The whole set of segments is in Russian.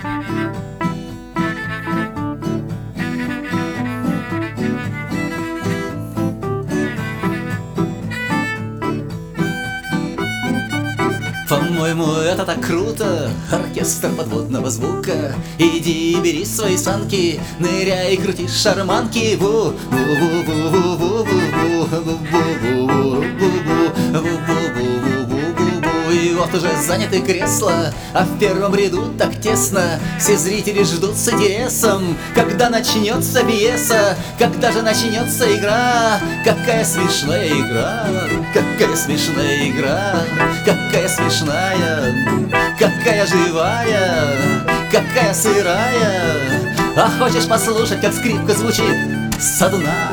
По-моему, это так круто, оркестр подводного звука. Иди, бери свои санки, ныряй, крути шарманки. И вот уже заняты кресла, а в первом ряду так тесно. Все зрители ждут с интересом, когда начнется пьеса, когда же начнется игра. Какая смешная игра, какая смешная игра, какая смешная, какая живая, какая сырая. А хочешь послушать, как скрипка звучит со дна?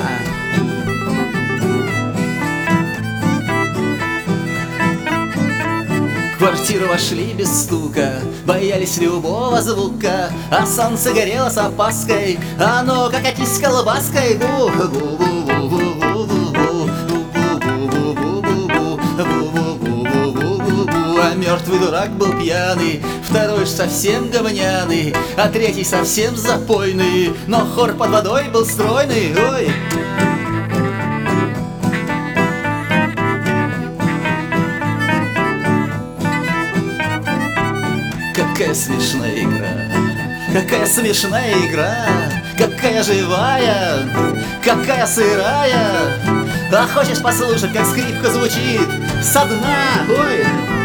В квартиру вошли без стука, боялись любого звука, а солнце горело с опаской. А ну-ка катись колбаской. А мертвый дурак был пьяный, второй ж совсем говняный, а третий совсем запойный. Но хор под водой был стройный. Ой! Какая смешная игра, какая смешная игра, какая живая, какая сырая. А хочешь послушать, как скрипка звучит со дна? Ой!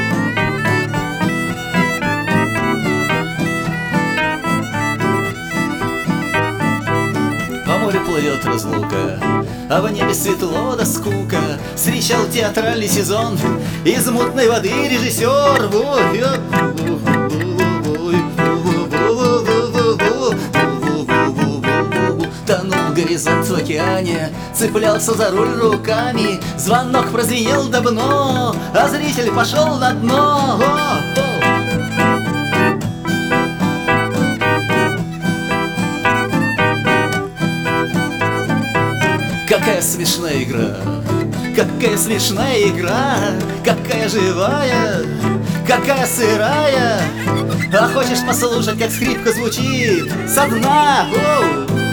По морю плывет разлука, а в небе светло да скука. Встречал театральный сезон, из мутной воды режиссер. Тонул горизонт в океане, цеплялся за руль руками. Звонок прозвенел давно, а зритель пошел на дно. Какая смешная игра, какая смешная игра, какая живая, какая сырая. А хочешь послушать, как скрипка звучит со дна? Оу!